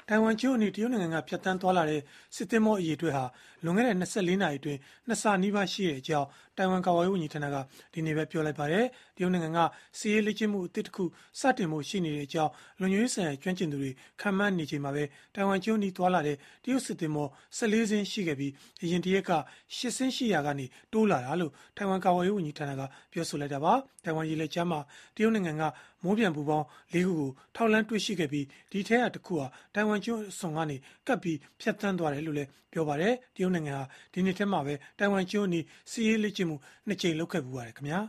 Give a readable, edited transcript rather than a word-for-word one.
တိုင်ဝမ်ကျွန်းအနီးတရုတ်နိုင်ငံကဖြတ်သန်းသွားလာတဲ့စစ်သင်္ဘောအရေအတွက်ဟာလွန်ခဲ့တဲ့24နာရီအတွင်း2ဆနီးပါးရှိတဲ့အကြောင်းတိုင်ဝမ်ကာကွယ်ရေးဝန်ကြီးဌာနကဒီနေ့ပဲပြောလိုက်ပါတယ်။တရုတ်နိုင်ငံကစီးရေးလေ့ကျင့်မှုအသစ်တစ်ခုစတင်ဖို့ရှိနေတဲ့အကြောင်းလုံခြုံရေးဆိုင်ရာကျွမ်းကျင်သူတွေခန့်မှန်းနေချိန်မှာပဲတိုင်ဝမ်ကျွန်းအနီးသွားလာတဲ့တရုတ်စစ်သင်္ဘော14စင်းရှိခဲ့ပြီးအရင်တရက်က8စင်းရှိရာကနေတိုးလာတာလို့တိုင်ဝမ်ကာကွယ်ရေးဝန်ကြီးဌာနကပြောဆိုလိုက်တာပါ။တိုင်ဝမ်ရေလက်ကြားမှာတရုတ်နိုင်ငံကမိုးပြန်ပူပေါင်း၄ခုကိုထောက်လှမ်းတွေ့ရှိခဲ့ပြီးဒီထဲကတစ်ခုဟာတိုင်ဝမ်ကျွန်းအစွန်ကနေကပ်ပြီးဖြတ်သန်းသွားတယ်လို့လည်းပြောပါတယ်။တရုတ်နိုင်ငံဟာဒီနှစ်ထဲမှာပဲတိုင်ဝမ်ကျွန်းအနီးစီးရေးလေ့ကျင့်မှု2ကြိမ်လုပ်ခဲ့ပူပါတယ်ခင်ဗျာ